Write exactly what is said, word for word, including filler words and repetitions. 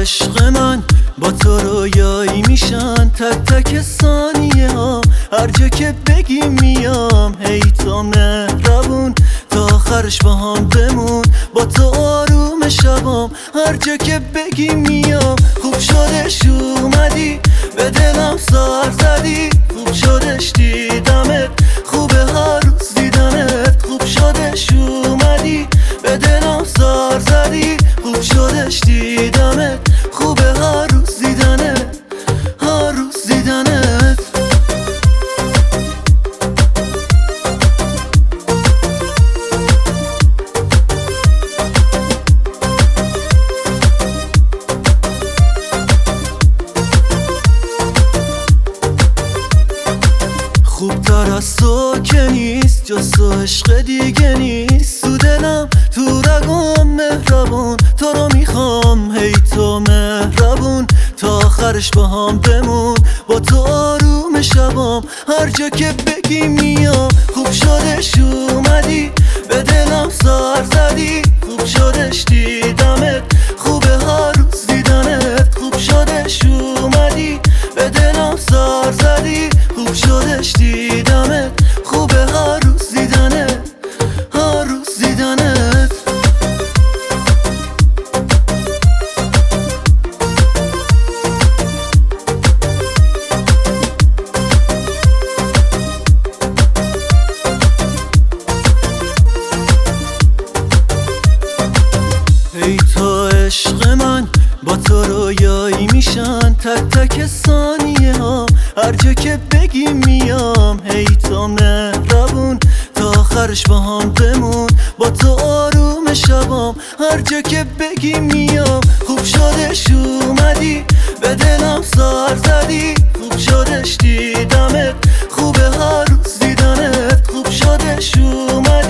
عشق من با تو رویایی میشن تک تک ثانیه ها، هر جا که بگی میام. هی تو مهربون تا آخرش با هم بمون، با تو آروم شبام هر جا که بگی میام. خوب شدش اومدی به دلم سر زدی، خوب شدش دیدمت خوبه هر روز دیدنت. خوب شدش اومدی به دلم سر زدی، خوب شدش دیدمت خوبه هر روز دیدنت، هر روز دیدنت. خوبتر از تو که نیست، جز تو عشق دیگه نیست. تو دلم تو رگم مهربون تو رو میخوام. هی تو مهربون تا آخرش با هم بمون، با تو آروم شبام هر جا که بگی میام. خوب شدش اومدی به دلم سر زدی، خوب شدش دیدمت خوبه هر روز دیدنت. خوب شدش اومدی به دلم سر زدی، خوب شدش دیدمت خوبه هر روز دیدنت، هر روز دیدنت. ای تو عشق من با تو رویایی میشن تک تک ثانیه ها، هر جا که بگی میام. هی تو مهربون تا آخرش با هم بمون، با تو آروم شبام هر جا که بگی میام. خوب شدش اومدی به دلم سر زدی، خوب شدش دیدمت خوبه هر روز دیدنت. خوب شدش اومدی